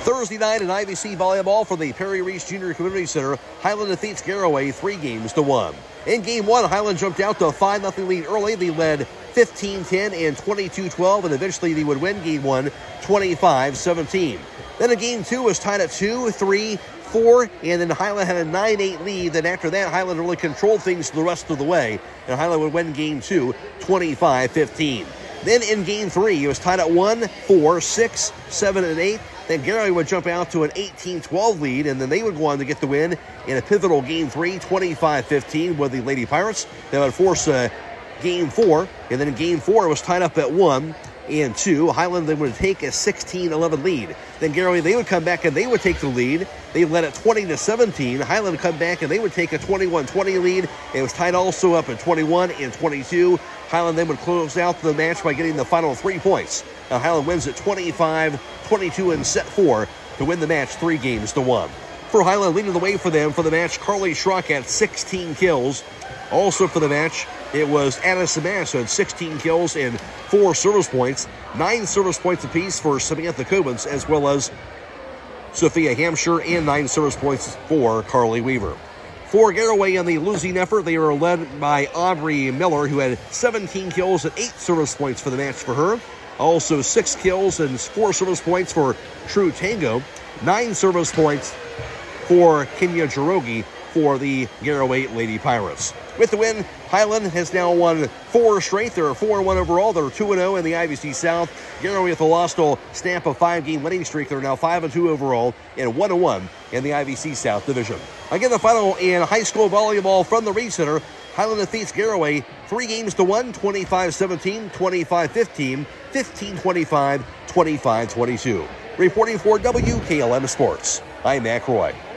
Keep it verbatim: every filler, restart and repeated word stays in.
Thursday night in I V C volleyball for the Perry Reese Junior Community Center, Highland defeats Garaway three games to one. In game one, Highland jumped out to a five nothing lead early. They led fifteen ten and twenty-two twelve, and eventually they would win game one twenty-five seventeen. Then in game two was tied at two, three, four, and then Highland had a nine eight lead. Then after that, Highland really controlled things the rest of the way, and Highland would win game two twenty-five fifteen. Then in game three, it was tied at one, four, six, seven, and eight. Then Garaway would jump out to an eighteen twelve lead, and then they would go on to get the win in a pivotal game three, twenty-five fifteen, with the Lady Pirates. They would force uh, game four, and then in game four, it was tied up at one and two. Highland then would take a sixteen eleven lead. Then Garaway, they would come back and they would take the lead. They led at twenty to seventeen. Highland would come back and they would take a twenty-one twenty lead. It was tied also up at twenty-one and twenty-two. Highland then would close out the match by getting the final three points. Now Highland wins at twenty-five twenty-two in set four to win the match three games to one. For Highland, leading the way for them for the match, Carly Schrock had sixteen kills. Also for the match, it was Addison Mass who had sixteen kills and four service points. Nine service points apiece for Samantha Kobens, as well as Sophia Hampshire, and nine service points for Carly Weaver. For Garaway in the losing effort, they were led by Aubrey Miller, who had seventeen kills and eight service points for the match for her. Also six kills and four service points for True Tango. Nine service points for Kenya Jirogi for the Garaway Lady Pirates. With the win, Highland has now won four straight. They're four and one overall. They're two and oh in the I V C South. Garaway with a lost will stamp a five-game winning streak. They're now five and two overall and one and one in the I V C South Division. Again, the final in high school volleyball from the Reese Center. Highland defeats Garaway three games to one, twenty-five seventeen, twenty-five fifteen, fifteen twenty-five, twenty-five twenty-two. Reporting for W K L M Sports, I'm Mac Roy.